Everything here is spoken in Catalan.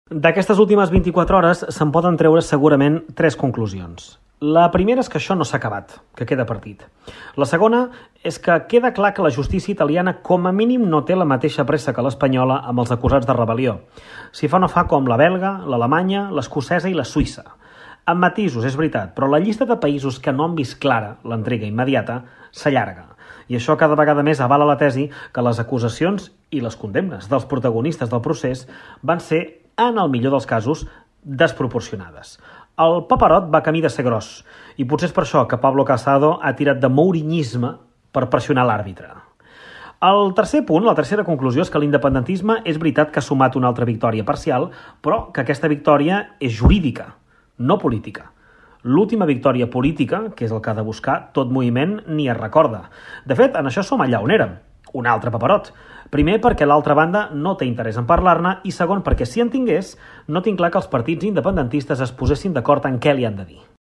D'aquestes últimes 24 hores se'n poden treure segurament 3 conclusions. La primera és que això no s'ha acabat, que queda partit. La segona és que queda clar que la justícia italiana com a mínim no té la mateixa pressa que l'espanyola amb els acusats de rebel·lió. Si fa no fa com la belga, l'alemanya, l'escocesa i la suïssa. Amb matisos, és veritat, però la llista de països que no han vist clara l'entrega immediata s'allarga. I això cada vegada més avala la tesi que les acusacions i les condemnes dels protagonistes del procés van ser, en el millor dels casos, desproporcionades. El paperot va camí de ser gros, i potser és per això que Pablo Casado ha tirat de mourinyisme per pressionar l'àrbitre. El tercer punt, la tercera conclusió, és que l'independentisme és veritat que ha sumat una altra victòria parcial, però que aquesta victòria és jurídica, no política. L'última victòria política, que és el que ha de buscar, tot moviment ni es recorda. De fet, en això som allà on érem, un altre paperot. Primer, perquè l'altra banda no té interès en parlar-ne, i segon, perquè si en tingués, no tinc clar que els partits independentistes es posessin d'acord en què li han de dir.